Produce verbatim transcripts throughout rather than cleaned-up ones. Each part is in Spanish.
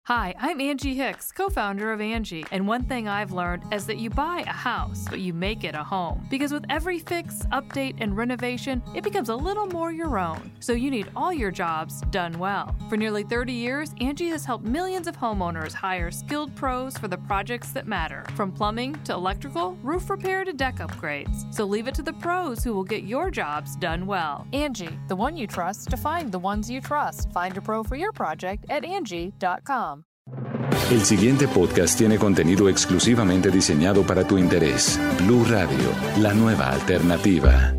Hi, I'm Angie Hicks, co-founder of Angie, and one thing I've learned is that you buy a house, but you make it a home. Because with every fix, update, and renovation, it becomes a little more your own. So you need all your jobs done well. For nearly thirty years, Angie has helped millions of homeowners hire skilled pros for the projects that matter, from plumbing to electrical, roof repair to deck upgrades. So leave it to the pros who will get your jobs done well. Angie, the one you trust to find the ones you trust. Find a pro for your project at Angie dot com. El siguiente podcast tiene contenido exclusivamente diseñado para tu interés. Blu Radio, la nueva alternativa.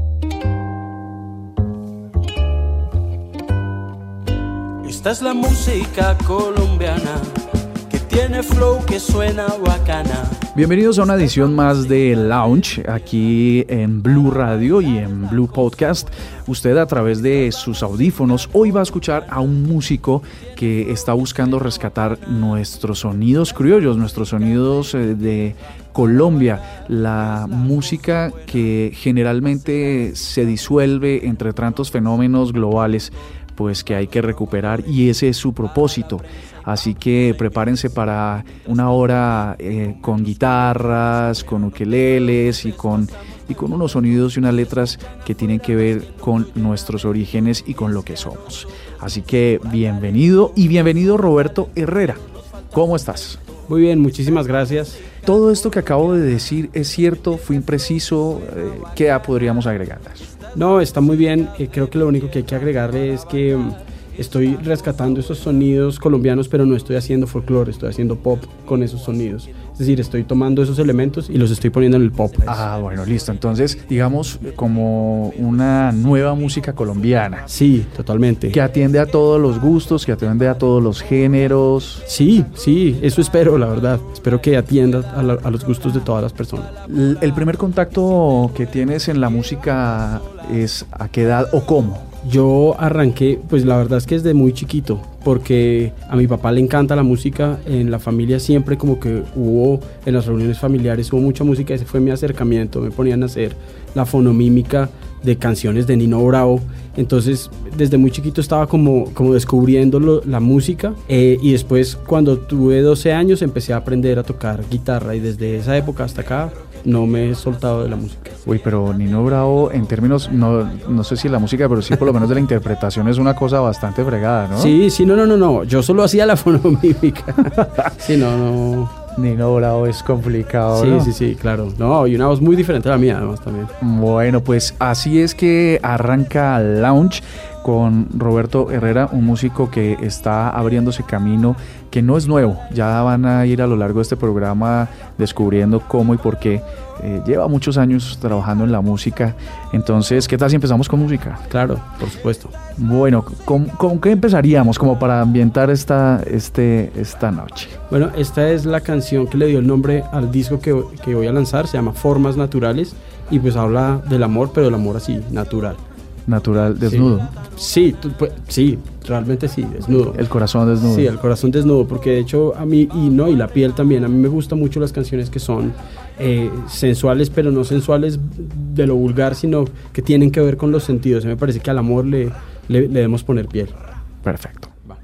Esta es la música colombiana que tiene flow que suena bacana. Bienvenidos a una edición más de Lounge aquí en Blu Radio y en Blu Podcast. Usted a través de sus audífonos hoy va a escuchar a un músico que está buscando rescatar nuestros sonidos criollos, nuestros sonidos eh, de Colombia, la música que generalmente se disuelve entre tantos fenómenos globales, pues que hay que recuperar, y ese es su propósito. Así que prepárense para una hora eh, con guitarras, con ukeleles y con, y con unos sonidos y unas letras que tienen que ver con nuestros orígenes y con lo que somos. Así que bienvenido y bienvenido Roberto Herrera. ¿Cómo estás? Muy bien, muchísimas gracias. Todo esto que acabo de decir es cierto, fue impreciso, eh, ¿qué podríamos agregarles? No, está muy bien. Eh, creo que lo único que hay que agregarle es que um, estoy rescatando esos sonidos colombianos, pero no estoy haciendo folclore, estoy haciendo pop con esos sonidos. Es decir, estoy tomando esos elementos y los estoy poniendo en el pop. Ah, bueno, listo. Entonces, digamos, como una nueva música colombiana. Sí, totalmente. Que atiende a todos los gustos, que atiende a todos los géneros. Sí, sí, eso espero, la verdad. Espero que atienda a, la, a los gustos de todas las personas. El, el primer contacto que tienes en la música es ¿a qué edad o cómo? Yo arranqué, pues la verdad es que desde muy chiquito, porque a mi papá le encanta la música. En la familia siempre como que hubo, en las reuniones familiares hubo mucha música. Ese fue mi acercamiento, me ponían a hacer la fonomímica de canciones de Nino Bravo. Entonces desde muy chiquito estaba como, como descubriendo lo, la música, eh, y después cuando tuve doce años empecé a aprender a tocar guitarra, y desde esa época hasta acá no me he soltado de la música. Uy, pero Nino Bravo en términos, no, no sé si la música, pero sí por lo menos de la interpretación es una cosa bastante fregada, ¿no? Sí, sí, no, no, no, no. Yo solo hacía la fonomímica. Sí, no, no. Nino Bravo es complicado, sí, ¿no? Sí, sí, claro. No, y una voz muy diferente a la mía, además, también. Bueno, pues así es que arranca Lounge con Roberto Herrera, un músico que está abriéndose camino, que no es nuevo. Ya van a ir a lo largo de este programa descubriendo cómo y por qué. Eh, lleva muchos años trabajando en la música. Entonces, ¿qué tal si empezamos con música? Claro, por supuesto. Bueno, ¿con, con qué empezaríamos como para ambientar esta, este, esta noche? Bueno, esta es la canción que le dio el nombre al disco que, que voy a lanzar. Se llama Formas Naturales, y pues habla del amor, pero del amor así, natural. Natural, desnudo. Sí, sí, tú, pues, sí, realmente sí, desnudo. El corazón desnudo. Sí, el corazón desnudo, porque de hecho a mí, y no, y la piel también, a mí me gustan mucho las canciones que son eh, sensuales, pero no sensuales de lo vulgar, sino que tienen que ver con los sentidos. Me parece que al amor le, le, le debemos poner piel. Perfecto. Va.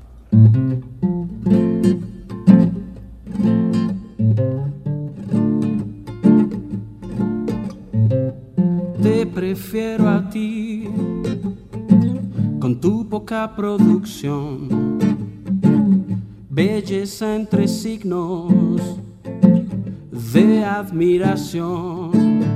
Te prefiero a ti, con tu poca producción, belleza entre signos de admiración.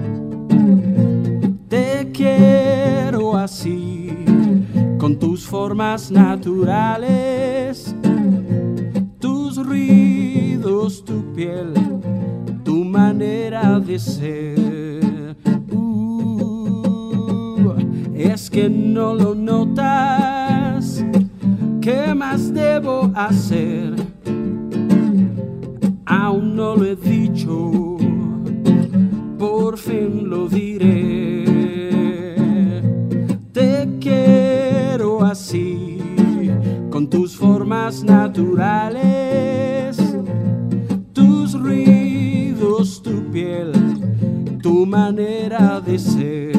Te quiero así, con tus formas naturales, tus ruidos, tu piel, tu manera de ser. Es que no lo notas, ¿qué más debo hacer? Aún no lo he dicho, por fin lo diré. Te quiero así, con tus formas naturales, tus ruidos, tu piel, tu manera de ser.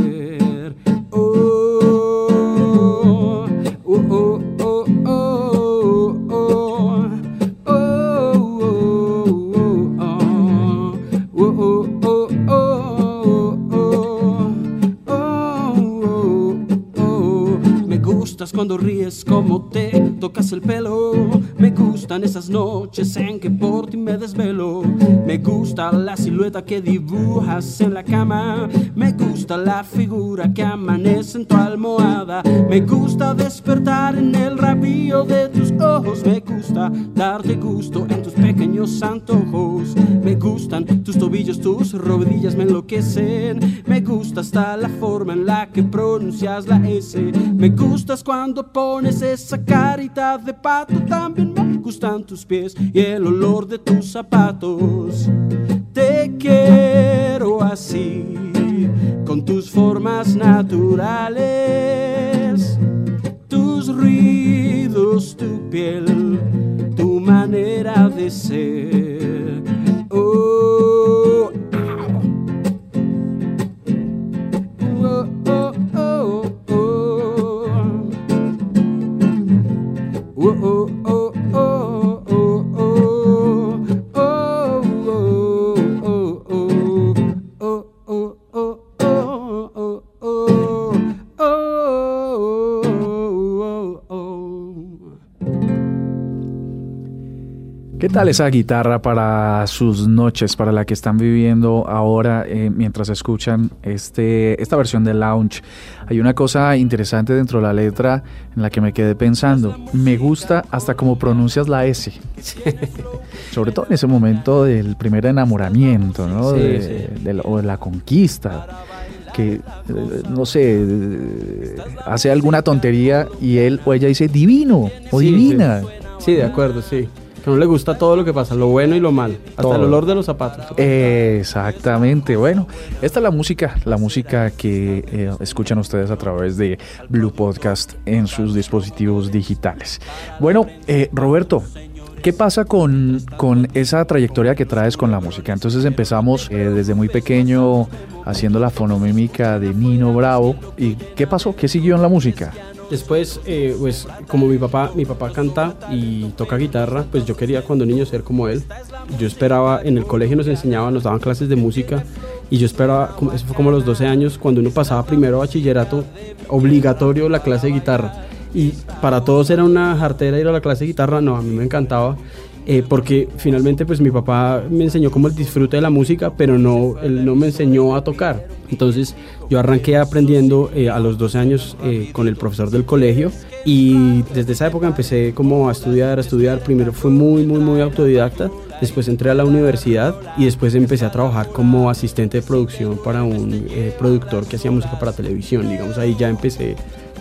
cuando ríes como te tocas el pelo. Me gustan esas noches en que por ti me desvelo. Me gusta la silueta que dibujas en la cama. Me gusta la figura que amanece en tu almohada. Me gusta despertar en el rabillo de tus ojos. Me gusta darte gusto en tus pequeños antojos. Me gustan tus tobillos, tus rodillas me enloquecen. Me gusta hasta la forma en la que pronuncias la S. Me gustas cuando pones esa carita de pato. También me gustan tus pies y el olor de tus zapatos. Te quiero así, con tus formas naturales, tus ruidos, tu piel, tu manera de ser. Oh, oh, oh, oh, oh. Oh, oh, oh, oh, oh, oh. Oh, oh, oh, oh, oh, oh, oh, oh, oh. ¿Qué tal esa guitarra para sus noches, para la que están viviendo ahora eh, mientras escuchan este, esta versión de Lounge? Hay una cosa interesante dentro de la letra en la que me quedé pensando. Me gusta hasta cómo pronuncias la S. Sobre todo en ese momento del primer enamoramiento, ¿no? Sí, de, sí. de la, o de la conquista. Que, eh, no sé, eh, hace alguna tontería y él o ella dice divino o Sí, divina. Sí. Sí, de acuerdo, sí. Que no le gusta todo lo que pasa, lo bueno y lo malo. Hasta Todo. el olor de los zapatos. Exactamente, bueno, esta es la música, la música que eh, escuchan ustedes a través de Blue Podcast en sus dispositivos digitales. Bueno, eh, Roberto, ¿qué pasa con, con esa trayectoria que traes con la música? Entonces empezamos eh, desde muy pequeño haciendo la fonomímica de Nino Bravo. ¿Y qué pasó? ¿Qué siguió en la música? Después, eh, pues como mi papá, mi papá canta y toca guitarra, pues yo quería cuando niño ser como él. Yo esperaba, en el colegio nos enseñaban, nos daban clases de música y yo esperaba, como- eso fue como a los doce años, cuando uno pasaba primero a bachillerato, obligatorio la clase de guitarra. Y para todos era una jartera ir a la clase de guitarra, no, a mí me encantaba. Eh, porque finalmente pues mi papá me enseñó como el disfrute de la música, pero no, él no me enseñó a tocar. Entonces yo arranqué aprendiendo eh, a los doce años eh, con el profesor del colegio y desde esa época empecé como a estudiar, a estudiar. Primero fue muy, muy, muy autodidacta, después entré a la universidad y después empecé a trabajar como asistente de producción para un eh, productor que hacía música para televisión. Digamos, ahí ya empecé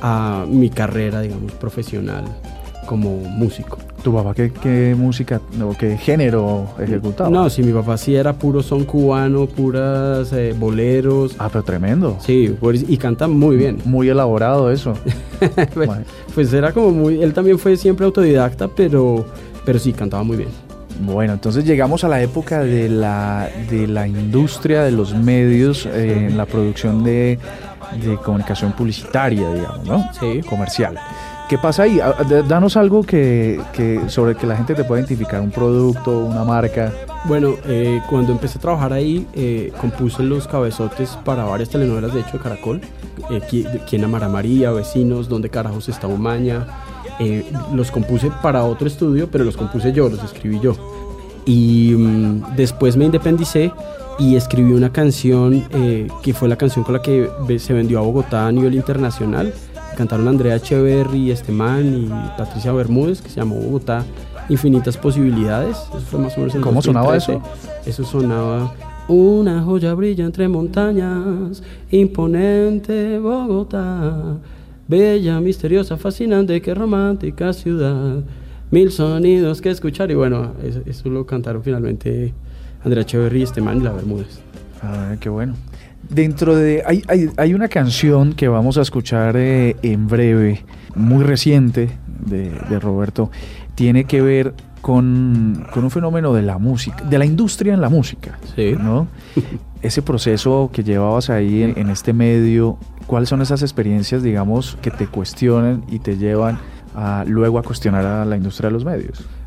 a mi carrera, digamos, profesional como músico. ¿Tu papá qué, qué música o qué género ejecutaba? No, sí, mi papá sí era puro son cubano, puras eh, boleros. Ah, pero tremendo. Sí, pues, y canta muy bien. Muy elaborado eso. pues, Bueno. pues era como muy... Él también fue siempre autodidacta, pero, pero sí, cantaba muy bien. Bueno, entonces llegamos a la época de la, de la industria de los medios eh, en la producción de, de comunicación publicitaria, digamos, ¿no? Sí. Comercial. ¿Qué pasa ahí? A- d- Danos algo que, que sobre que la gente te pueda identificar, un producto, una marca. Bueno, eh, cuando empecé a trabajar ahí, eh, compuse los cabezotes para varias telenovelas, de hecho, de Caracol. Eh, Qui- ¿Quién amará a María? Vecinos, ¿Dónde carajos está Umaña? Eh, los compuse para otro estudio, pero los compuse yo, los escribí yo. Y mm, después me independicé y escribí una canción eh, que fue la canción con la que ve- se vendió a Bogotá a nivel internacional. Cantaron Andrea Echeverry, Estemán y Patricia Bermúdez, que se llamó Bogotá Infinitas Posibilidades. Eso fue más o menos en el ¿Cómo sonaba dos mil trece. Eso sonaba: una joya brilla entre montañas, imponente Bogotá, bella, misteriosa, fascinante, qué romántica ciudad, mil sonidos que escuchar. Y bueno, eso, eso lo cantaron finalmente Andrea Echeverry, Estemán y la Bermúdez. Ah, qué bueno. Dentro de... Hay, hay, hay una canción que vamos a escuchar eh, en breve, muy reciente, de, de Roberto. Tiene que ver con, con un fenómeno de la música, de la industria en la música, Sí. ¿no? Ese proceso que llevabas ahí en, en este medio, ¿cuáles son esas experiencias, digamos, que te cuestionan y te llevan a, luego a cuestionar a la industria de los medios?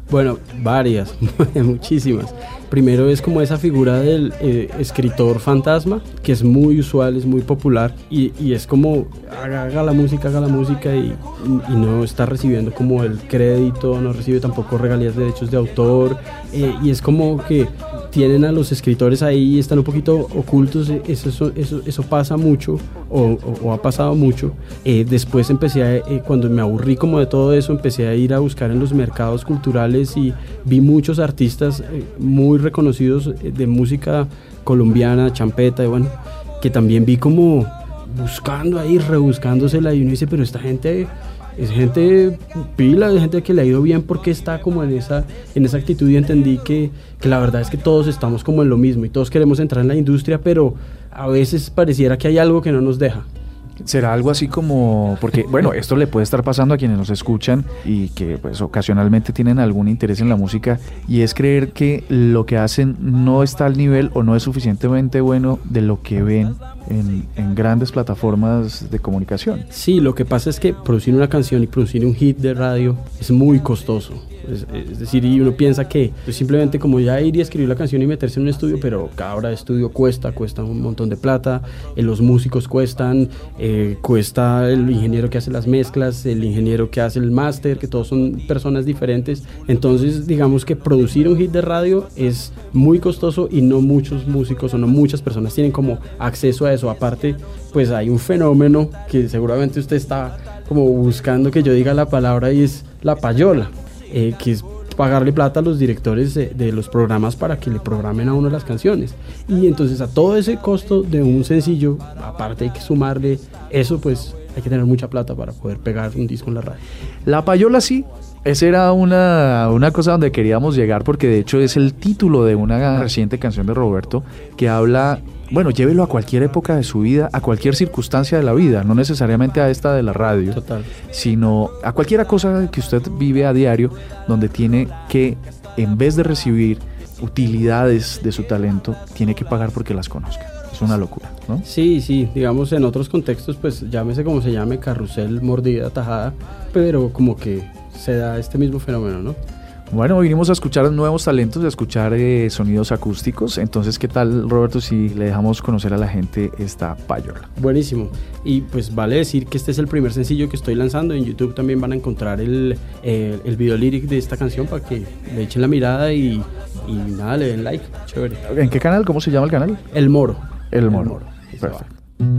Bueno, varias, muchísimas. Primero es como esa figura del eh, escritor fantasma, que es muy usual, es muy popular, y, y es como haga, haga la música, haga la música y, y no está recibiendo como el crédito, no recibe tampoco regalías de derechos de autor, eh, y es como que tienen a los escritores ahí, están un poquito ocultos, eso, eso, eso, eso pasa mucho, o, o, o ha pasado mucho. Eh, después empecé, a, eh, cuando me aburrí como de todo eso, empecé a ir a buscar en los mercados culturales y vi muchos artistas eh, muy reconocidos eh, de música colombiana, champeta, y bueno, que también vi como buscando ahí, rebuscándosela, y uno dice, pero esta gente... es gente pila, es gente que le ha ido bien porque está como en esa, en esa actitud, y entendí que, que la verdad es que todos estamos como en lo mismo y todos queremos entrar en la industria, pero a veces pareciera que hay algo que no nos deja. ¿Será algo así como, porque bueno, esto le puede estar pasando a quienes nos escuchan y que pues ocasionalmente tienen algún interés en la música, y es creer que lo que hacen no está al nivel o no es suficientemente bueno de lo que ven en, en grandes plataformas de comunicación? Sí, lo que pasa es que producir una canción y producir un hit de radio es muy costoso. Es, es decir, y uno piensa que pues simplemente como ya ir y escribir la canción y meterse en un estudio, pero cada hora de estudio cuesta, cuesta un montón de plata, eh, los músicos cuestan, eh, cuesta el ingeniero que hace las mezclas, el ingeniero que hace el máster, que todos son personas diferentes. Entonces digamos que producir un hit de radio es muy costoso y no muchos músicos o no muchas personas tienen como acceso a eso. Aparte, pues hay un fenómeno que seguramente usted está como buscando que yo diga la palabra, y es la payola. Eh, que es pagarle plata a los directores de, de los programas para que le programen a uno las canciones, y entonces a todo ese costo de un sencillo, aparte hay que sumarle eso, pues hay que tener mucha plata para poder pegar un disco en la radio. La payola, sí, esa era una, una cosa donde queríamos llegar, porque de hecho es el título de una reciente canción de Roberto que habla, bueno, llévelo a cualquier época de su vida, a cualquier circunstancia de la vida, no necesariamente a esta de la radio. Total. Sino a cualquier cosa que usted vive a diario, donde tiene que, en vez de recibir utilidades de su talento, tiene que pagar porque las conozca. Es una locura, ¿no? Sí, sí, digamos en otros contextos, pues llámese como se llame, carrusel, mordida, tajada, pero como que se da este mismo fenómeno, ¿no? Bueno, vinimos a escuchar nuevos talentos, a escuchar eh, sonidos acústicos. Entonces, ¿qué tal, Roberto, si le dejamos conocer a la gente esta payola? Buenísimo. Y pues vale decir que este es el primer sencillo que estoy lanzando. En YouTube también van a encontrar el, el, el video lyric de esta canción para que le echen la mirada y, y nada, le den like. Chévere. ¿En qué canal? ¿Cómo se llama el canal? El Moro. El Moro. El Moro. Perfecto.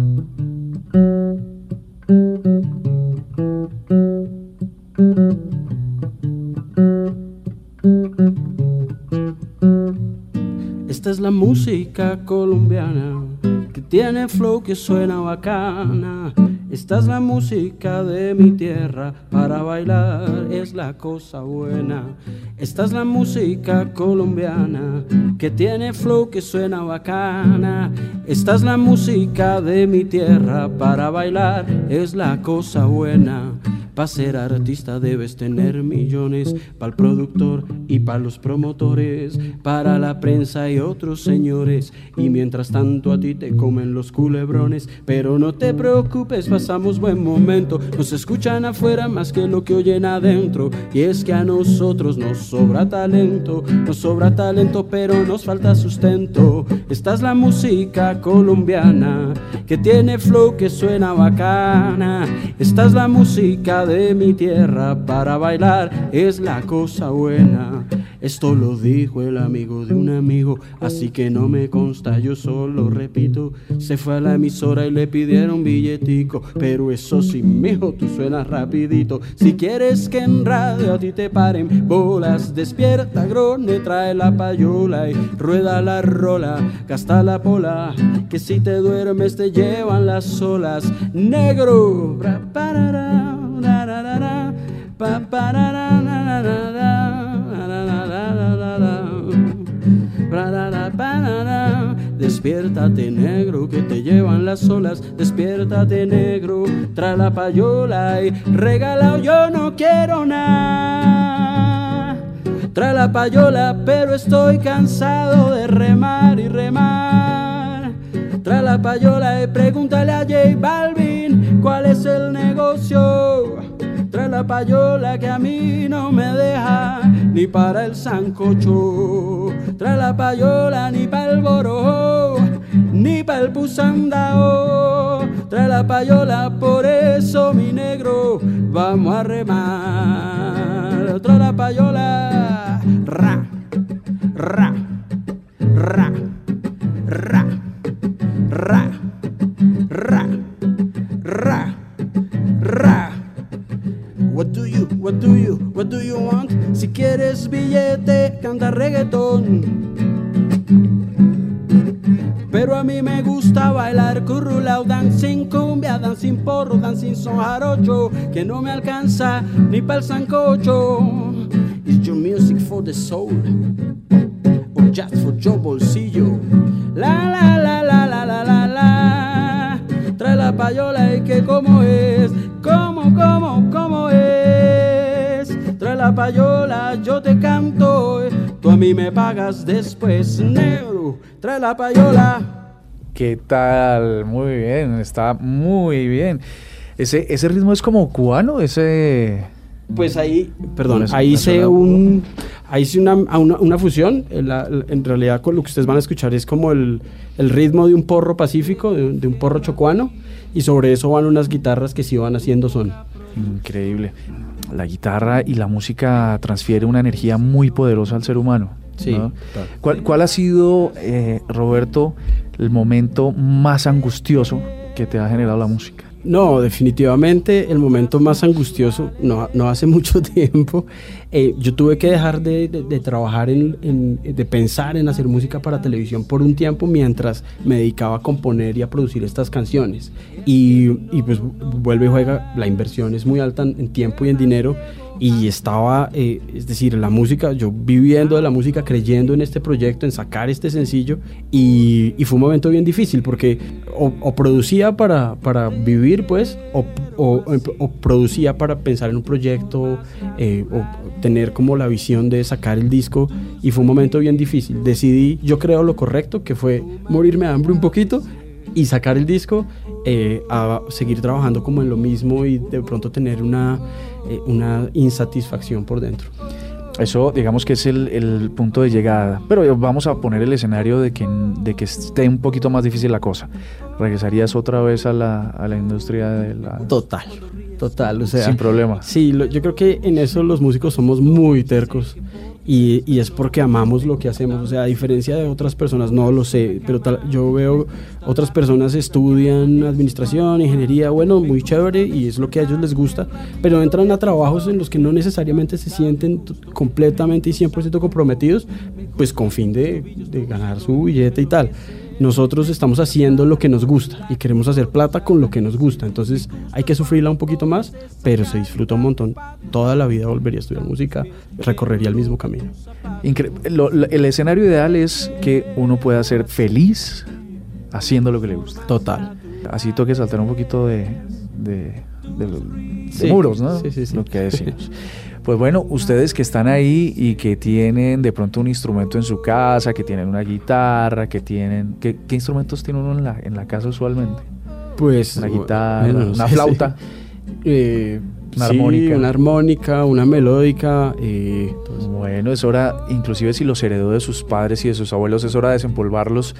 Esta es la música colombiana que tiene flow, que suena bacana. Esta es la música de mi tierra, para bailar es la cosa buena. Esta es la música colombiana que tiene flow, que suena bacana. Esta es la música de mi tierra, para bailar es la cosa buena. Para ser artista debes tener millones, para el productor y para los promotores, para la prensa y otros señores, y mientras tanto a ti te comen los culebrones. Pero no te preocupes, pasamos buen momento, nos escuchan afuera más que lo que oyen adentro, y es que a nosotros nos sobra talento, nos sobra talento pero nos falta sustento. Esta es la música colombiana que tiene flow, que suena bacana. Esta es la música de mi tierra, para bailar es la cosa buena. Esto lo dijo el amigo de un amigo, así que no me consta, yo solo repito. Se fue a la emisora y le pidieron billetico, pero eso sí, mijo, tú suenas rapidito. Si quieres que en radio a ti te paren bolas, despierta, grone, trae la payola y rueda la rola, gasta la pola, que si te duermes te llevan las olas. Negro, bra, parara, ra, ra, ra, ra, pa, parara, ra, ra, ra, ra. Despiértate, negro, que te llevan las olas. Despiértate, negro, trae la payola y regalado yo no quiero nada. Trae la payola, pero estoy cansado de remar y remar. Trae la payola y pregúntale a J Balvin cuál es el negocio. Trae trae la payola que a mí no me deja ni para el sancocho, trae la payola ni para el borojo, ni para el pusandao, trae la payola, por eso mi negro, vamos a remar, trae la payola, ra, ra, ra, ra, ra, ra, ra, ra. What do you, what do you, what do you want? Si quieres billete, canta reggaetón. Pero a mí me gusta bailar currulao, dancing cumbia, dancing porro, dancing son jarocho, que no me alcanza ni pa'l sancocho. Is your music for the soul, or just for your bolsillo? La la la la la la la la. Trae la payola y que como es, como, como, como es. Trae la payola, yo te canto, tú a mí me pagas después, negro. Trae la payola. ¿Qué tal? Muy bien, está muy bien. Ese, ese ritmo es como cubano, ese... Pues ahí, perdón, Eso, ahí eso hice era- un, ahí hice una, una, una fusión. En, la- en realidad, con lo que ustedes van a escuchar es como el, el ritmo de un porro pacífico, de, un- de un porro chocuano, y sobre eso van unas guitarras que sí van haciendo son. Increíble. La guitarra y la música transfiere una energía muy poderosa al ser humano. Sí, ¿no? claro. ¿Cuál, cuál ha sido, eh, Roberto, el momento más angustioso que te ha generado la música? No, definitivamente el momento más angustioso, no, no hace mucho tiempo, eh, yo tuve que dejar de, de, de trabajar, en, en, de pensar en hacer música para televisión por un tiempo mientras me dedicaba a componer y a producir estas canciones. Y, y pues vuelve y juega, la inversión es muy alta en, en tiempo y en dinero. Y estaba, eh, es decir, la música, yo viviendo de la música, creyendo en este proyecto, en sacar este sencillo, y, y fue un momento bien difícil porque o, o producía para, para vivir, pues, o, o, o producía para pensar en un proyecto, eh, o tener como la visión de sacar el disco, y fue un momento bien difícil. Decidí, yo creo lo correcto, que fue morirme de hambre un poquito y sacar el disco, eh, a seguir trabajando como en lo mismo y de pronto tener una, eh, una insatisfacción por dentro. Eso, digamos que es el, el punto de llegada. Pero vamos a poner el escenario de que, de que esté un poquito más difícil la cosa. ¿Regresarías otra vez a la, a la industria de la...? Total, total, o sea... Sin problema. Sí, lo, yo creo que en eso los músicos somos muy tercos. Y, y es porque amamos lo que hacemos, o sea, a diferencia de otras personas, no lo sé, pero tal, yo veo otras personas estudian administración, ingeniería, bueno, muy chévere, y es lo que a ellos les gusta, pero entran a trabajos en los que no necesariamente se sienten t- completamente y cien por ciento comprometidos, pues con fin de, de ganar su billete y tal. Nosotros estamos haciendo lo que nos gusta y queremos hacer plata con lo que nos gusta, entonces hay que sufrirla un poquito más, pero se disfruta un montón. Toda la vida volvería a estudiar música, recorrería el mismo camino. Incre- lo- lo- el escenario ideal es que uno pueda ser feliz haciendo lo que le gusta. Total. Así toque saltar un poquito de, de, de, de Sí, muros, ¿no? sí, sí, sí. Lo que decimos. Pues bueno, ustedes que están ahí y que tienen de pronto un instrumento en su casa, que tienen una guitarra, que tienen... ¿Qué, qué instrumentos tiene uno en la, en la casa usualmente? Pues Una guitarra, bueno, una sí, flauta. sí. Eh, Una sí, armónica. una armónica, una melódica. Eh, Bueno, es hora, inclusive si los heredó de sus padres y de sus abuelos, es hora de desempolvarlos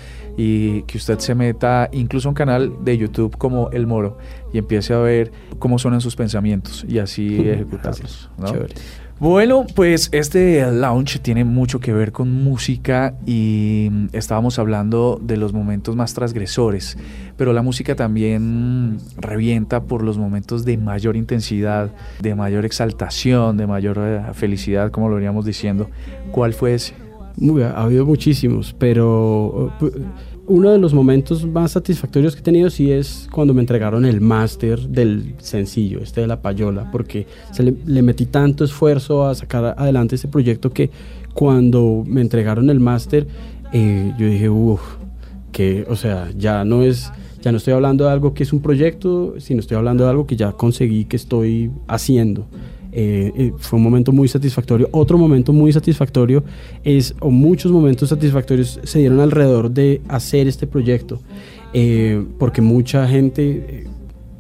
y que usted se meta incluso a un canal de YouTube como El Moro y empiece a ver cómo suenan sus pensamientos y así ejecutarlos, ¿no? Chévere. Bueno, pues este lounge tiene mucho que ver con música y mm, estábamos hablando de los momentos más transgresores, pero la música también mm, revienta por los momentos de mayor intensidad, de mayor exaltación, de mayor eh, felicidad, como lo veníamos diciendo. ¿Cuál fue ese? Muy, ha habido muchísimos, pero uh, uno de los momentos más satisfactorios que he tenido sí es cuando me entregaron el máster del sencillo, este de La Payola, porque se le, le metí tanto esfuerzo a sacar adelante ese proyecto que cuando me entregaron el máster, eh, yo dije, uff, que, o sea, ya no es, ya no estoy hablando de algo que es un proyecto, sino estoy hablando de algo que ya conseguí, que estoy haciendo. Eh, eh, fue un momento muy satisfactorio. Otro momento muy satisfactorio es, o muchos momentos satisfactorios se dieron alrededor de hacer este proyecto, eh, porque mucha gente, eh,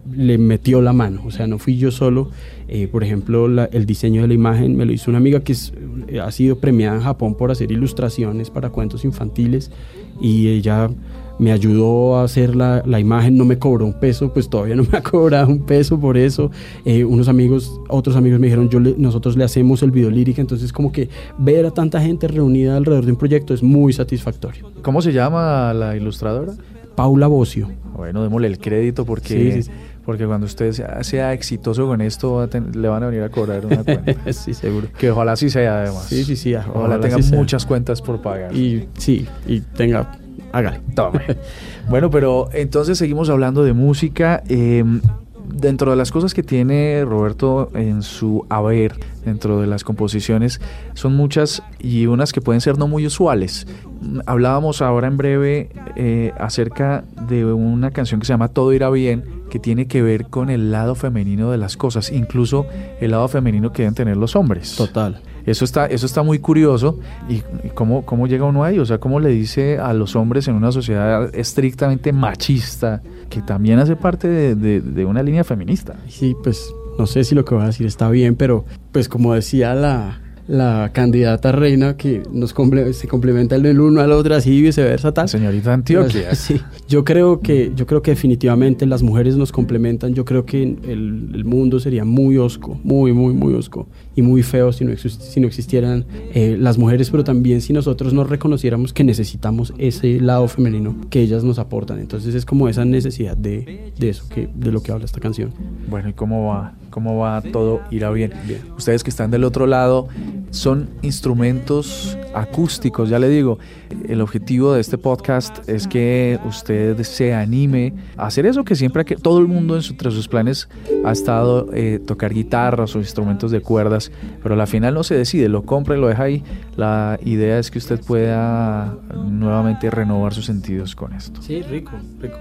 le metió la mano, o sea, no fui yo solo. Eh, por ejemplo, la, el diseño de la imagen me lo hizo una amiga que es, ha sido premiada en Japón por hacer ilustraciones para cuentos infantiles, y ella me ayudó a hacer la, la imagen, no me cobró un peso, pues todavía no me ha cobrado un peso por eso. Eh, unos amigos, otros amigos me dijeron, yo le, nosotros le hacemos el video lírica, entonces como que ver a tanta gente reunida alrededor de un proyecto es muy satisfactorio. ¿Cómo se llama la ilustradora? Paula Bocio. Bueno, démosle el crédito porque, sí, sí, sí. porque cuando usted sea, sea exitoso con esto va a ten, le van a venir a cobrar una cuenta. Sí, seguro. Que ojalá sí sea, además. Sí, sí, sí. Ojalá, ojalá tenga sí muchas sea. cuentas por pagar. Y sí, y tenga... Hágale. Tome. Bueno, pero entonces seguimos hablando de música. Eh, dentro de las cosas que tiene Roberto en su haber, dentro de las composiciones, son muchas y unas que pueden ser no muy usuales. Hablábamos ahora en breve eh, acerca de una canción que se llama Todo irá bien, que tiene que ver con el lado femenino de las cosas, incluso el lado femenino que deben tener los hombres. Total. Eso está, eso está muy curioso. ¿Y, y cómo, cómo llega uno ahí? O sea, ¿cómo le dice a los hombres en una sociedad estrictamente machista, que también hace parte de, de, de una línea feminista? Sí, pues no sé si lo que voy a decir está bien, pero pues como decía la... la candidata reina, que nos comple- se complementa el uno al otro, así y viceversa, tal. Señorita Antioquia. Sí, yo creo que yo creo que definitivamente las mujeres nos complementan. Yo creo que el, el mundo sería muy hosco, muy, muy, muy hosco y muy feo si no, exist- si no existieran eh, las mujeres, pero también si nosotros nos reconociéramos que necesitamos ese lado femenino que ellas nos aportan. Entonces es como esa necesidad de, de eso, que, de lo que habla esta canción. Bueno, ¿y cómo va? ¿Cómo va? Todo irá bien. Bien. Ustedes que están del otro lado, son instrumentos acústicos, ya le digo. El objetivo de este podcast es que usted se anime a hacer eso que siempre, que todo el mundo en su, entre sus planes ha estado, eh, tocar guitarras o instrumentos de cuerdas, pero al final no se decide, lo compra y lo deja ahí. La idea es que usted pueda nuevamente renovar sus sentidos con esto. Sí, rico, rico.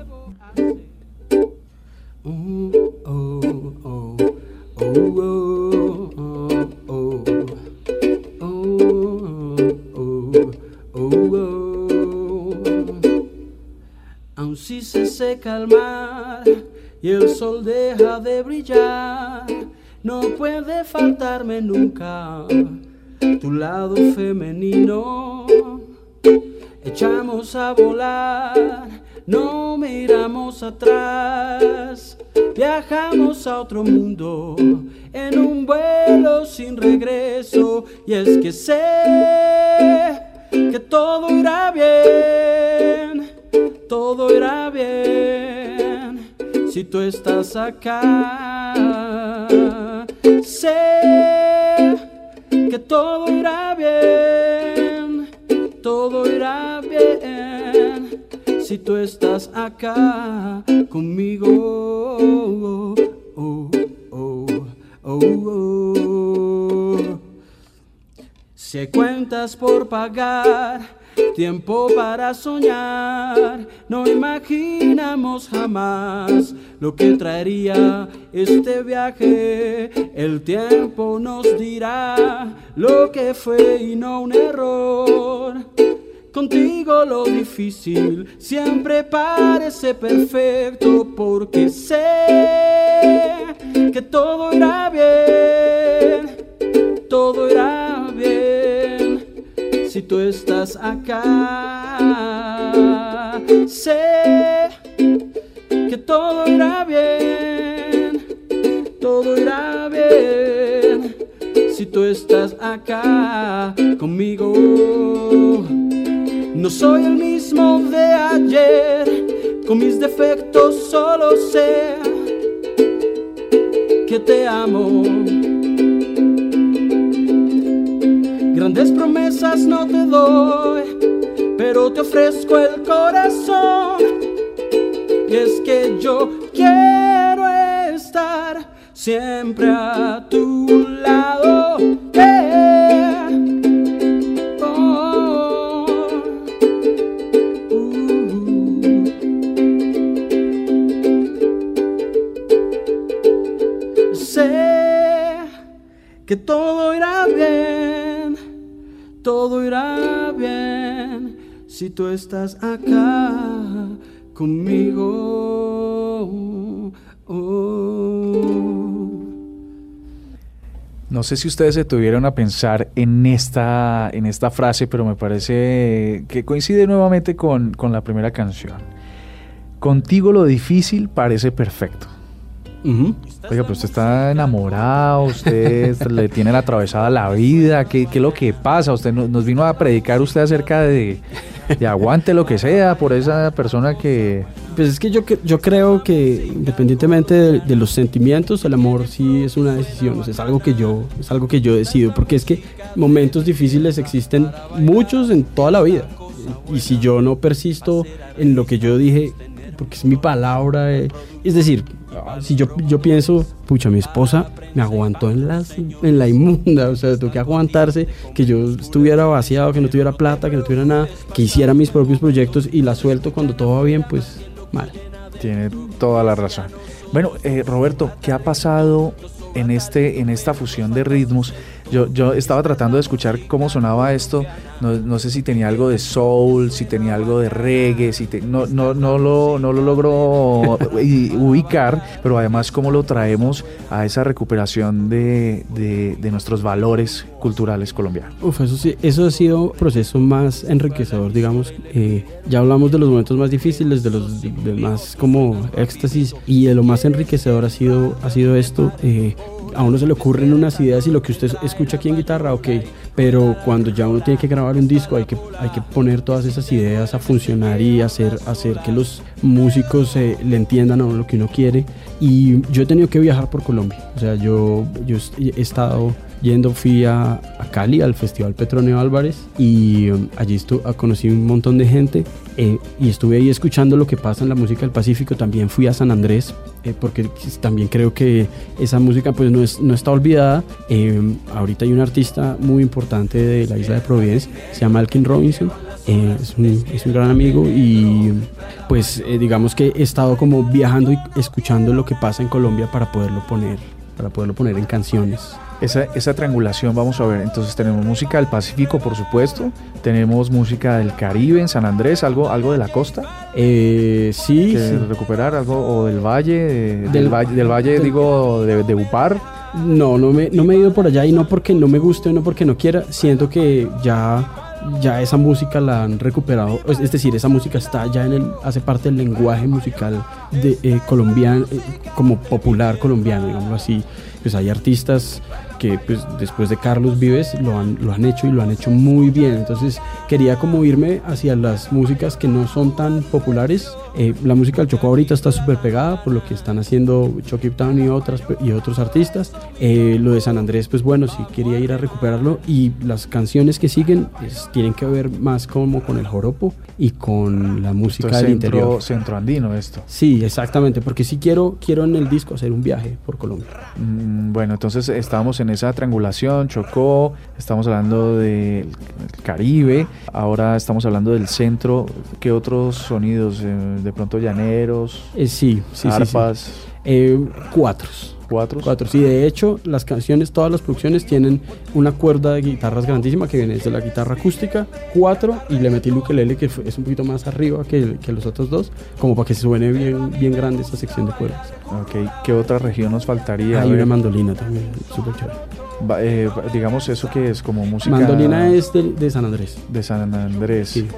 Uh, oh, oh, oh, oh, oh, oh. Aun si se seca el mar y el sol deja de brillar, no puede faltarme nunca tu lado femenino. Echamos a volar, no miramos atrás, viajamos a otro mundo en un vuelo sin regreso. Y es que sé que todo irá bien, todo irá bien si tú estás acá. Sé que todo irá bien, todo irá bien si tú estás acá conmigo. Oh, oh, oh, oh, oh. Si hay cuentas por pagar, tiempo para soñar, no imaginamos jamás lo que traería este viaje. El tiempo nos dirá lo que fue y no un error. Contigo lo difícil siempre parece perfecto, porque sé que todo irá bien, todo irá bien si tú estás acá. Sé que todo irá bien, todo irá bien si tú estás acá conmigo. No soy el mismo de ayer, con mis defectos solo sé que te amo. Grandes promesas no te doy, pero te ofrezco el corazón. Y es que yo quiero estar siempre a tu lado. Yeah. Oh. Uh. Sé que todo irá bien, todo irá bien si tú estás acá conmigo. Oh. No sé si ustedes se tuvieron a pensar en esta, en esta frase, pero me parece que coincide nuevamente con, con la primera canción. Contigo lo difícil parece perfecto. Uh-huh. Oiga, pero usted está enamorado, usted le tiene atravesada la vida, ¿qué, qué es lo que pasa? Usted no, nos vino a predicar usted acerca de, de aguante lo que sea por esa persona que... Pues es que yo, yo creo que independientemente de, de los sentimientos, el amor sí es una decisión, o sea, es algo que yo, es algo que yo decido, porque es que momentos difíciles existen muchos en toda la vida, y si yo no persisto en lo que yo dije, porque es mi palabra, eh, es decir, si yo, yo pienso, pucha, mi esposa me aguantó en, las, en la inmunda, o sea, tuve que aguantarse, que yo estuviera vaciado, que no tuviera plata, que no tuviera nada, que hiciera mis propios proyectos y la suelto cuando todo va bien, pues mal. Tiene toda la razón. Bueno, eh, Roberto, ¿qué ha pasado en, este, en esta fusión de ritmos? Yo, yo estaba tratando de escuchar cómo sonaba esto, no, no sé si tenía algo de soul, si tenía algo de reggae, si te, no, no, no, lo, no lo logro ubicar, pero además cómo lo traemos a esa recuperación de, de, de nuestros valores culturales colombianos. Uf, eso sí, eso ha sido un proceso más enriquecedor, digamos. Eh, ya hablamos de los momentos más difíciles, de los de, de más como éxtasis, y de lo más enriquecedor ha sido, ha sido esto. Eh, a uno se le ocurren unas ideas y lo que usted escucha aquí en guitarra, ok, pero cuando ya uno tiene que grabar un disco hay que, hay que poner todas esas ideas a funcionar y hacer, hacer que los músicos eh, le entiendan a uno lo que uno quiere. Y yo he tenido que viajar por Colombia, o sea, yo, yo he estado yendo, fui a, a Cali, al Festival Petronio Álvarez, y um, allí estu- conocí un montón de gente, eh, y estuve ahí escuchando lo que pasa en la música del Pacífico. También fui a San Andrés, eh, porque también creo que esa música pues no, es, no está olvidada. Eh, ahorita hay un artista muy importante de la isla de Providencia, se llama Elkin Robinson. Eh, es, un, es un gran amigo, y pues eh, digamos que he estado como viajando y escuchando lo que pasa en Colombia para poderlo poner, para poderlo poner en canciones. Esa, esa triangulación, vamos a ver, entonces tenemos música del Pacífico, por supuesto, tenemos música del Caribe, en San Andrés, algo, algo de la costa, eh, sí, que sí. recuperar algo, o del Valle, de, del, Del- valle, del Valle, del- digo, de, de Upar. No, no me, no me he ido por allá, y no porque no me guste, no porque no quiera, siento que ya, ya esa música la han recuperado, es, es decir, esa música está ya en el, hace parte del lenguaje musical de, eh, colombiano, eh, como popular colombiano, digámoslo así. Pues hay artistas que pues después de Carlos Vives lo han, lo han hecho y lo han hecho muy bien, entonces quería como irme hacia las músicas que no son tan populares. Eh, la música del Chocó ahorita está súper pegada por lo que están haciendo Chucky Town y, otras, y otros artistas. Eh, lo de San Andrés, pues bueno, sí quería ir a recuperarlo, y las canciones que siguen pues, tienen que ver más como con el joropo y con la música Esto es del centro, interior. centroandino esto. Sí, exactamente, porque sí quiero, quiero en el disco hacer un viaje por Colombia. Mm, bueno, entonces estábamos en esa triangulación, Chocó, estamos hablando del Caribe, ahora estamos hablando del centro. ¿Qué otros sonidos? Eh, de pronto llaneros, Eh, sí, sí, sí, sí. arpas, Eh, cuatros. cuatros. Cuatro, sí, de hecho las canciones, todas las producciones tienen una cuerda de guitarras grandísima que viene desde la guitarra acústica, cuatro, y le metí el ukelele que fue- es un poquito más arriba que, que los otros dos, como para que suene bien, bien grande esa sección de cuerdas. Ok, ¿qué otra región nos faltaría? Hay A ver, una mandolina también, súper chévere. va- eh, digamos eso que es como música... Mandolina es de, de San Andrés. de San Andrés, Sí.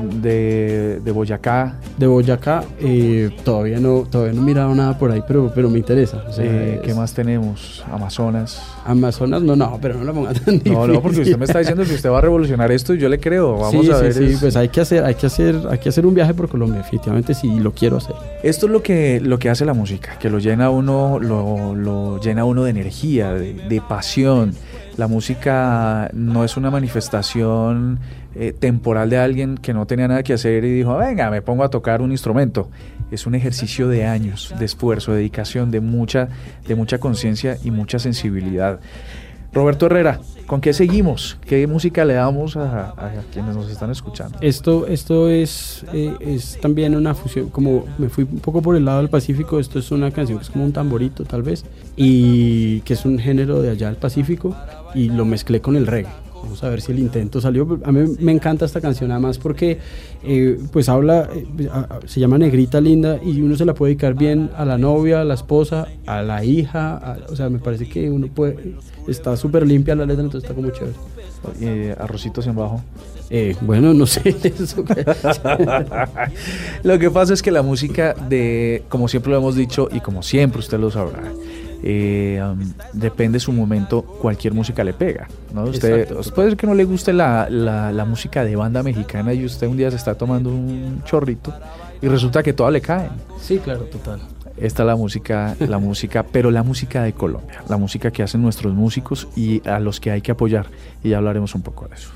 de, de Boyacá, De Boyacá, eh, todavía no todavía no he mirado nada por ahí, pero, pero me interesa. O sea, eh, es- ¿qué más tenemos? Amazonas. Amazonas, no, no, pero no la ponga tan difícil. No, no, porque usted me está diciendo que usted va a revolucionar esto y yo le creo. Vamos sí, a sí, ver. sí, es- pues hay que hacer, hay que hacer, hay que hacer un viaje por Colombia, definitivamente sí, lo quiero hacer. Esto es lo que, lo que hace la música, que lo llena a uno, lo, lo llena a uno de energía, de, de pasión. La música no es una manifestación eh, temporal de alguien que no tenía nada que hacer y dijo, venga, me pongo a tocar un instrumento. Es un ejercicio de años, de esfuerzo, de dedicación, de mucha, de mucha conciencia y mucha sensibilidad. Roberto Herrera, ¿con qué seguimos? ¿Qué música le damos a, a quienes nos están escuchando? Esto, esto es, eh, es también una fusión, como me fui un poco por el lado del Pacífico, esto es una canción que es como un tamborito tal vez, y que es un género de allá del Pacífico, y lo mezclé con el reggae. Vamos a ver si el intento salió. A mí me encanta esta canción además porque eh, pues habla, eh, se llama Negrita Linda y uno se la puede dedicar bien a la novia, a la esposa, a la hija, a, o sea, me parece que uno puede, está súper limpia la letra, entonces está como chévere. Eh, arrocitos en bajo. Eh, bueno, no sé eso. Lo que pasa es que la música de, como siempre lo hemos dicho y como siempre usted lo sabrá, eh, um, depende de su momento, cualquier música le pega, ¿no? Usted, Exacto, puede ser que no le guste la, la, la música de banda mexicana y usted un día se está tomando un chorrito y resulta que todas le caen. Sí, claro, total. Esta es la música, la música, pero la música de Colombia, la música que hacen nuestros músicos y a los que hay que apoyar, y ya hablaremos un poco de eso.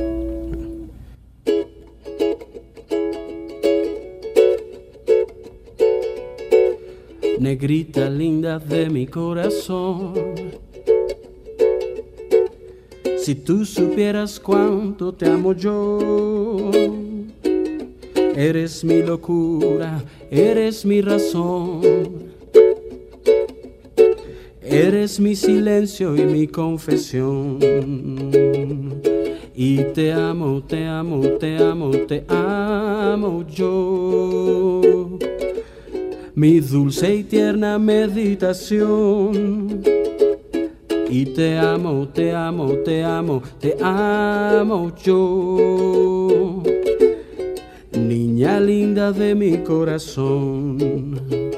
Negrita linda de mi corazón, si tú supieras cuánto te amo yo, eres mi locura, eres mi razón, eres mi silencio y mi confesión. Y te amo, te amo, te amo, te amo yo, mi dulce y tierna meditación. Y te amo, te amo, te amo, te amo yo, niña linda de mi corazón.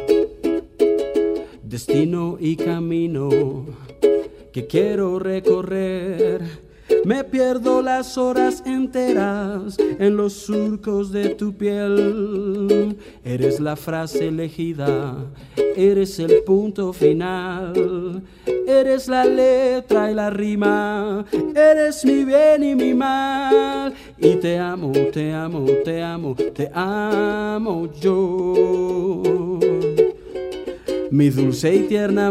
Destino y camino que quiero recorrer, me pierdo las horas enteras en los surcos de tu piel. Eres la frase elegida, eres el punto final, eres la letra y la rima, eres mi bien y mi mal. Y te amo, te amo, te amo, te amo yo, mi dulce y tierna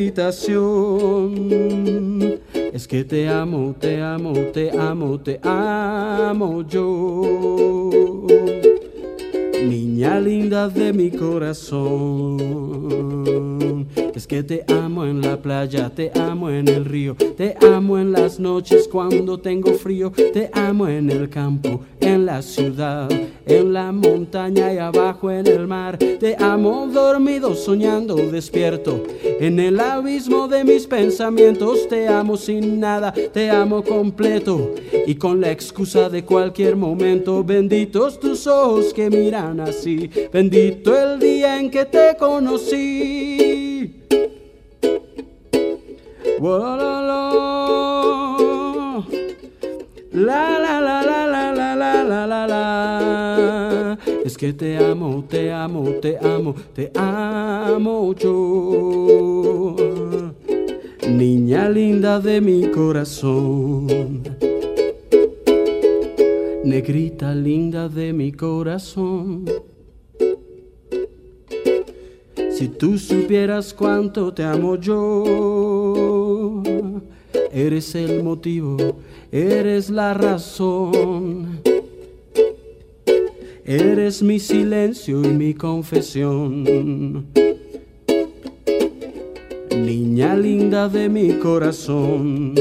meditación. Es que te amo, te amo, te amo, te amo yo, niña linda de mi corazón. Es que te amo en la playa, te amo en el río, te amo en las noches cuando tengo frío, te amo en el campo, en la ciudad, en la montaña y abajo en el mar. Te amo dormido, soñando, despierto, en el abismo de mis pensamientos. Te amo sin nada, te amo completo y con la excusa de cualquier momento. Benditos tus ojos que miran así, bendito el día en que te conocí. Wololo, la la la la la la la la la la. Es que te amo, te amo, te amo, te amo yo, niña linda de mi corazón, negrita linda de mi corazón. Si tú supieras cuánto te amo yo, eres el motivo, eres la razón, eres mi silencio y mi confesión, niña linda de mi corazón,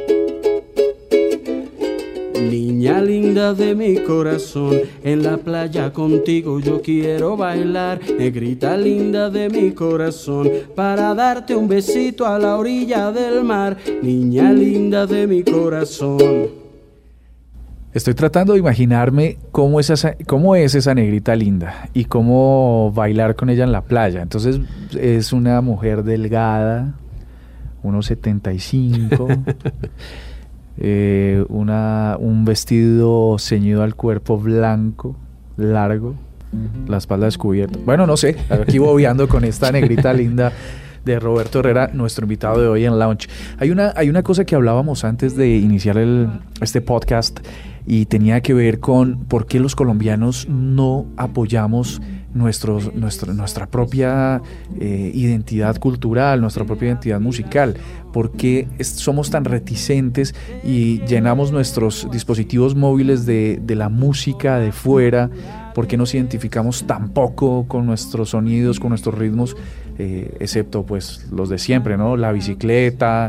niña linda de mi corazón. En la playa contigo yo quiero bailar, negrita linda de mi corazón, para darte un besito a la orilla del mar, niña linda de mi corazón. Estoy tratando de imaginarme cómo es esa, cómo es esa negrita linda y cómo bailar con ella en la playa. Entonces es una mujer delgada, unos setenta y cinco, eh, una, un vestido ceñido al cuerpo blanco, largo, la espalda descubierta. Bueno, no sé, aquí bobeando con esta negrita linda de Roberto Herrera, nuestro invitado de hoy en Lounge. Hay una, hay una cosa que hablábamos antes de iniciar el, este podcast y tenía que ver con por qué los colombianos no apoyamos nuestros, nuestro, nuestra propia eh, identidad cultural, nuestra propia identidad musical. ¿Por qué es, somos tan reticentes y llenamos nuestros dispositivos móviles de, de la música de fuera? ¿Por qué nos identificamos tan poco con nuestros sonidos, con nuestros ritmos? Eh, excepto pues los de siempre, ¿no? La bicicleta,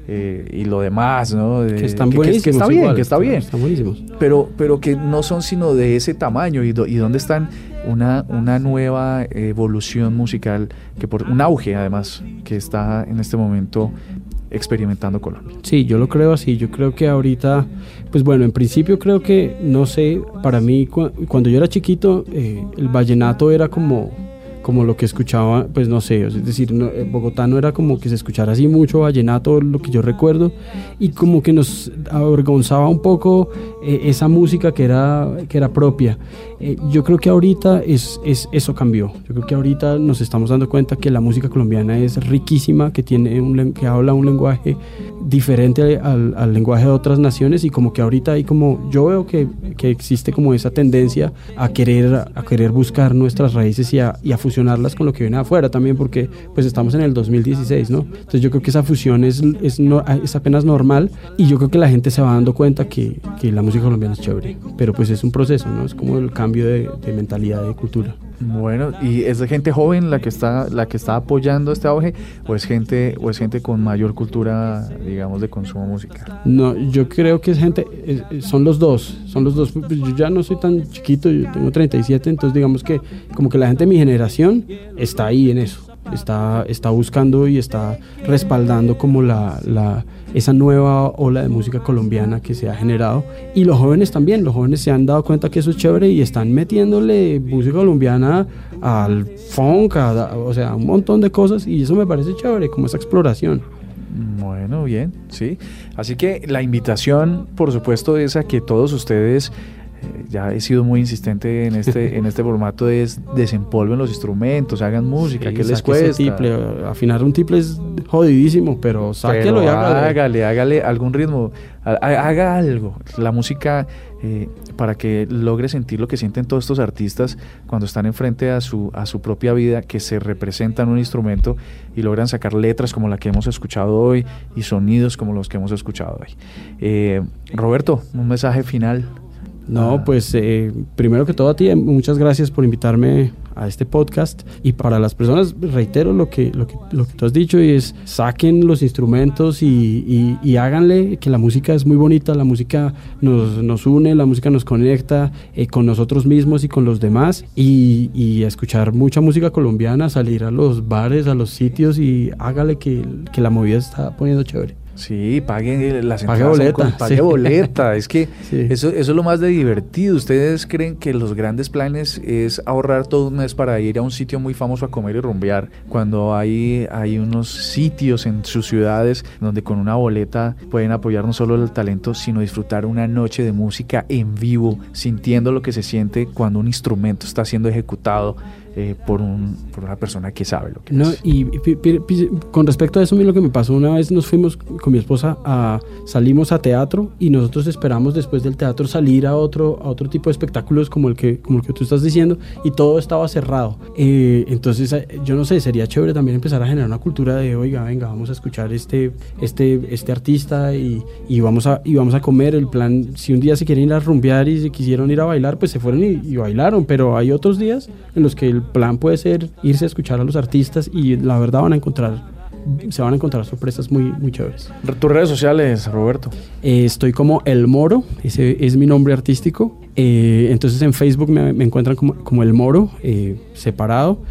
eh, y lo demás, ¿no? De, que están que, buenísimos. Que, que está bien, igual, que está bien. Están buenísimos. Pero, pero que no son sino de ese tamaño. ¿Y, do, y dónde están una, una nueva evolución musical, que por un auge además, que está en este momento experimentando Colombia? Sí, yo lo creo así. Yo creo que ahorita, pues bueno, en principio creo que, no sé, para mí cu- cuando yo era chiquito, eh, el vallenato era como, como lo que escuchaba, pues no sé, es decir, no, Bogotá no era como que se escuchara así mucho vallenato, lo que yo recuerdo, y como que nos avergonzaba un poco eh, esa música que era, que era propia. Eh, yo creo que ahorita es, es, eso cambió. Yo creo que ahorita nos estamos dando cuenta que la música colombiana es riquísima, que, tiene un, que habla un lenguaje diferente al, al lenguaje de otras naciones, y como que ahorita hay como, yo veo que, que existe como esa tendencia a querer, a querer buscar nuestras raíces y a, y a fusionarlas con lo que viene afuera también, porque pues estamos en el dos mil dieciséis, ¿no? Entonces yo creo que esa fusión es, es, no, es apenas normal, y yo creo que la gente se va dando cuenta que, que la música colombiana es chévere, pero pues es un proceso, ¿no? Es como el cambio de, de mentalidad, de cultura. Bueno, ¿y es de gente joven la que está la que está apoyando este auge, o es gente o es gente con mayor cultura, digamos, de consumo musical? No, yo creo que es gente, es, son los dos, son los dos. Yo ya no soy tan chiquito, yo tengo treinta y siete, entonces digamos que como que la gente de mi generación está ahí en eso. Está, está buscando y está respaldando como la, la, esa nueva ola de música colombiana que se ha generado, y los jóvenes también, los jóvenes se han dado cuenta que eso es chévere y están metiéndole música colombiana al funk, a, o sea, un montón de cosas, y eso me parece chévere, como esa exploración. Bueno, bien, sí. Así que la invitación, por supuesto, es a que todos ustedes, eh, ya he sido muy insistente en este en este formato, es desempolven los instrumentos, hagan música, Sí, ¿qué les saque ese cuesta? tiple, afinar un tiple es jodidísimo, pero sáquelo Pero y hágale. hágale, hágale algún ritmo, haga algo. La música, eh, para que logre sentir lo que sienten todos estos artistas cuando están enfrente a su, a su propia vida, que se representan un instrumento y logran sacar letras como la que hemos escuchado hoy y sonidos como los que hemos escuchado hoy. Eh, Roberto, un mensaje final. No, Ah. pues eh, primero que todo a ti, muchas gracias por invitarme a este podcast, y para las personas reitero lo que, lo que, lo que tú has dicho, y es saquen los instrumentos y, y, y háganle, que la música es muy bonita, la música nos, nos une, la música nos conecta eh, con nosotros mismos y con los demás, y, y escuchar mucha música colombiana, salir a los bares, a los sitios, y hágale que, que la movida está poniendo chévere. Sí, paguen las Pague entradas. boleta, Con, pague sí. boleta. Es que Sí. eso, eso es lo más de divertido. ¿Ustedes creen que los grandes planes es ahorrar todo un mes para ir a un sitio muy famoso a comer y rumbear, cuando hay, hay unos sitios en sus ciudades donde con una boleta pueden apoyar no solo el talento, sino disfrutar una noche de música en vivo, sintiendo lo que se siente cuando un instrumento está siendo ejecutado eh, por, un, por una persona que sabe lo que No, es? y pi- pi- pi- con respecto a eso, a mí lo que me pasó una vez, nos fuimos con mi esposa a, salimos a teatro, y nosotros esperamos después del teatro salir a otro, a otro tipo de espectáculos como el que, como el que tú estás diciendo, y todo estaba cerrado. Eh, entonces, eh, yo no sé, sería chévere también empezar a generar una cultura de, oiga, venga, vamos a escuchar este, este, este artista, y, y, vamos a, y vamos a comer. El plan, si un día se quieren ir a rumbear y se quisieron ir a bailar, pues se fueron y, y bailaron, pero hay otros días en los que el plan puede ser irse a escuchar a los artistas, y la verdad van a encontrar, se van a encontrar sorpresas muy, muy chéveres. Tus redes sociales, Roberto. Eh, estoy como El Moro, ese es mi nombre artístico. Eh, entonces en Facebook me, me encuentran como, como El Moro, eh, separado.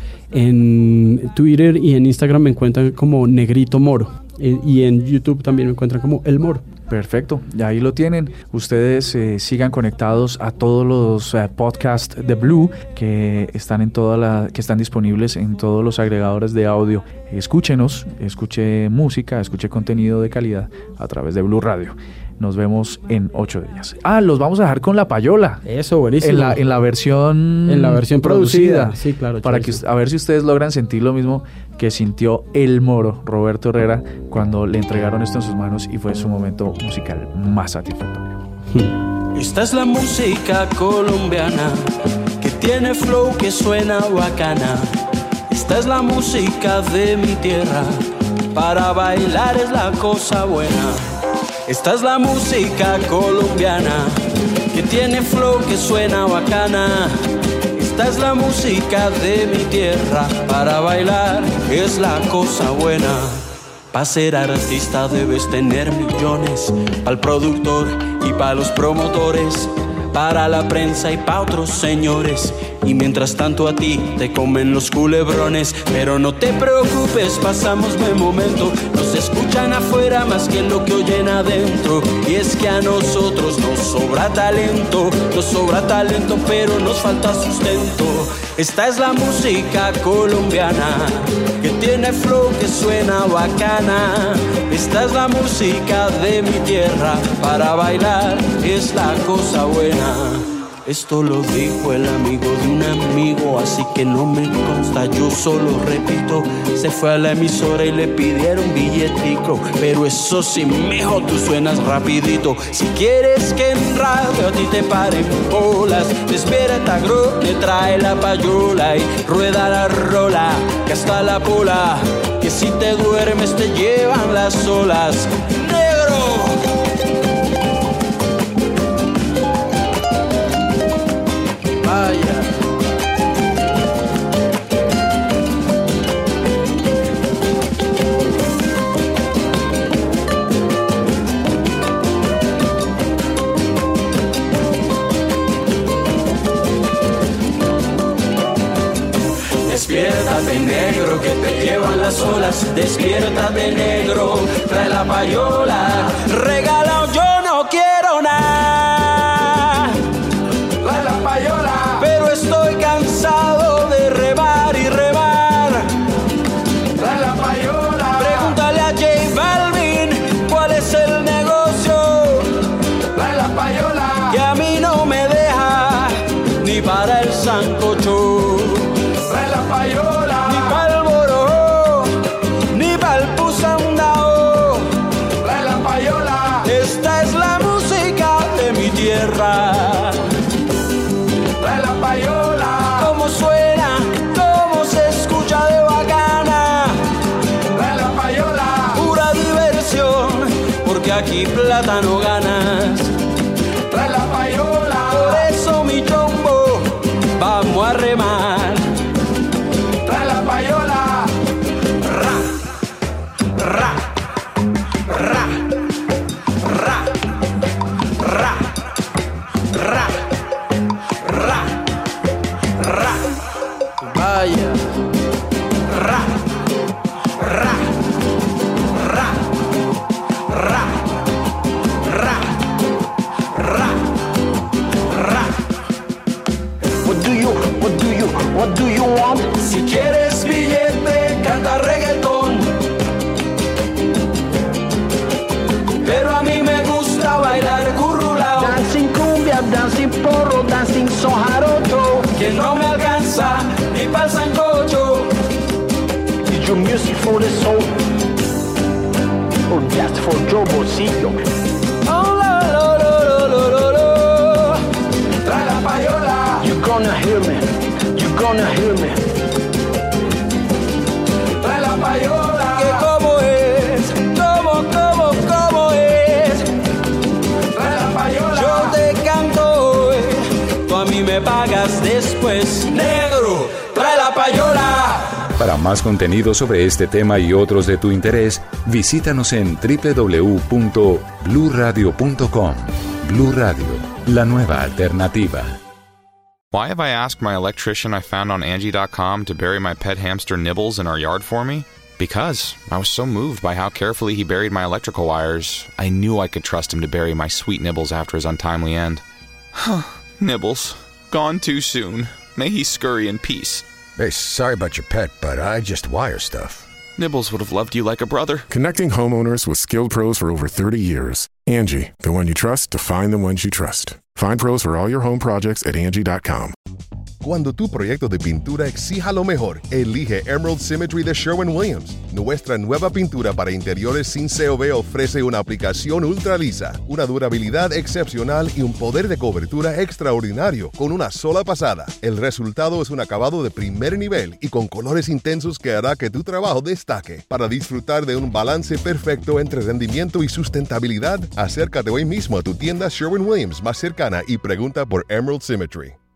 En Twitter y en Instagram me encuentran como Negrito Moro. Eh, y en YouTube también me encuentran como El Moro. Perfecto, y ahí lo tienen. Ustedes eh, sigan conectados a todos los eh, podcasts de Blue que están en toda la, que están disponibles en todos los agregadores de audio. Escúchenos, escuche música, escuche contenido de calidad a través de Blue Radio. Nos vemos en ocho días. Ah, los vamos a dejar con La Payola. Eso, buenísimo. En la, en la versión En la versión producida. Sí, claro. Para que, a ver si ustedes logran sentir lo mismo que sintió el Moro, Roberto Herrera, cuando le entregaron esto en sus manos y fue su momento musical más satisfactorio. Esta es la música colombiana que tiene flow, que suena bacana. Esta es la música de mi tierra, para bailar es la cosa buena. Esta es la música colombiana que tiene flow, que suena bacana. Esta es la música de mi tierra, para bailar es la cosa buena. Pa' ser artista debes tener millones, pa'l productor y pa' los promotores, para la prensa y pa' otros señores. Y mientras tanto a ti te comen los culebrones. Pero no te preocupes, pasamos buen momento. Nos escuchan afuera más que lo que oyen adentro. Y es que a nosotros nos sobra talento, nos sobra talento, pero nos falta sustento. Esta es la música colombiana, que tiene flow, que suena bacana. Esta es la música de mi tierra, para bailar es la cosa buena. Esto lo dijo el amigo de un amigo, así que no me consta, yo solo repito. Se fue a la emisora y le pidieron billetico, pero eso sí, mijo, tú suenas rapidito. Si quieres que en radio a ti te paren bolas, despierta grone, trae la payola y rueda la rola, que hasta la pola, que si te duermes te llevan las olas. ¡Negro! Vaya. Despiértate, negro, que te llevan las olas. Despiértate, negro, trae la payola. Regalado yo no quiero nada. Trae la payola. Pero estoy cansado de remar y remar. Trae la payola. Pregúntale a J Balvin cuál es el negocio. Trae la payola. Que a mí no me deja ni para el sancocho. Trae la payola. Ni pa'l boró, ni pa'l pusandao. Trae la payola. Esta es la música de mi tierra. Trae la payola. Cómo suena, cómo se escucha de bacana. Trae la payola. Pura diversión, porque aquí plata no ganas. Trae la payola. Por eso mi chombo, vamos a remar. Trae la payola. Ra, ra, ra, ra, ra, ra, ra, ra. Vaya. Ra, ra, ra, ra, ra, ra, ra. What do you, what do you, what do you want? Si quieres billete, canta reggaetón. Pero a mí me gusta bailar currulao. Dancing cumbia, dancing porro, dancing sojaroto. Que no me alcanza ni pa'l sancocho. Is your music for the soul? Or just for your bolsillo? Oh, la, la, la, la, la, la. Trae la payola. You gonna hear me, you gonna hear me. Trae la payola. Que cómo es, cómo, cómo, cómo es. Trae la payola. Yo te canto hoy, tú a mí me pagas después. Negro, trae la payola. Para más contenido sobre este tema y otros de tu interés, visítanos en doble u doble u doble u punto blue radio punto com. Blue Radio, la nueva alternativa. Why have I asked my electrician I found on Angie dot com to bury my pet hamster Nibbles in our yard for me? Because I was so moved by how carefully he buried my electrical wires, I knew I could trust him to bury my sweet Nibbles after his untimely end. Nibbles, gone too soon. May he scurry in peace. Hey, sorry about your pet, but I just wire stuff. Nibbles would have loved you like a brother. Connecting homeowners with skilled pros for over thirty years. Angie, the one you trust to find the ones you trust. Find pros for all your home projects at Angie dot com. Cuando tu proyecto de pintura exija lo mejor, elige Emerald Symmetry de Sherwin-Williams. Nuestra nueva pintura para interiores sin C O V ofrece una aplicación ultra lisa, una durabilidad excepcional y un poder de cobertura extraordinario con una sola pasada. El resultado es un acabado de primer nivel y con colores intensos que hará que tu trabajo destaque. Para disfrutar de un balance perfecto entre rendimiento y sustentabilidad, acércate hoy mismo a tu tienda Sherwin-Williams más cercana y pregunta por Emerald Symmetry.